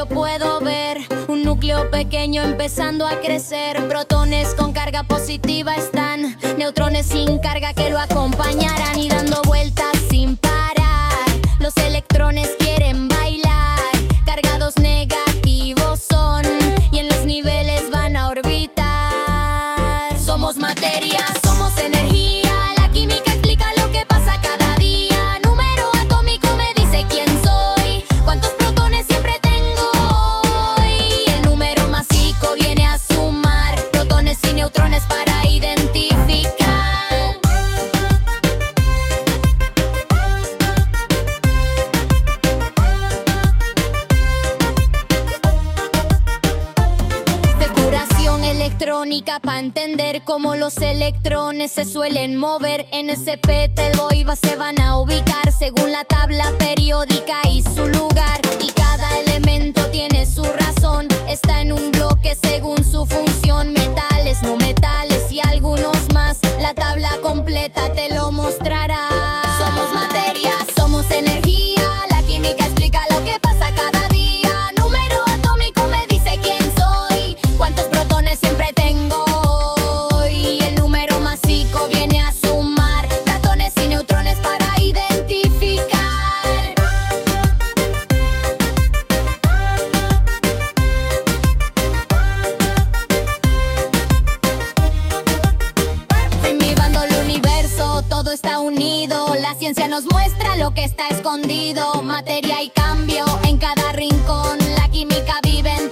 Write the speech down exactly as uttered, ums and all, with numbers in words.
yo puedo ver un núcleo pequeño empezando a crecer. Protones con carga positiva están, neutrones sin carga que lo acompañarán y dando vueltas sin parar. Los electrones quieren bailar, cargados negativos son y en los niveles van a orbitar. Somos materia, somos energía, la química explica lo que pasa cada día. Número atómico me dice quién soy, cuántos protones siempre tengo hoy. El número masico viene a sumar protones y neutrones para identificar. Depuración electrónica para entender cómo los electrones se suelen mover. En ese pétalo y se van a ubicar según la tabla periódica y su lugar. Y cada elemento tiene su razón, está en un bloque según su función. Metales, no metales y algunos más, la tabla completa te lo mostrará. Somos materia, somos energía, la química explica lo que pasa cada día. Número atómico me dice quién soy, cuántos protones siempre tengo hoy. El número masico viene a sumar protones y neutrones para identificar. En mi bando el universo todo está unido, la ciencia nos muestra lo que está escondido. Materia y cambio en cada rincón, la química vive en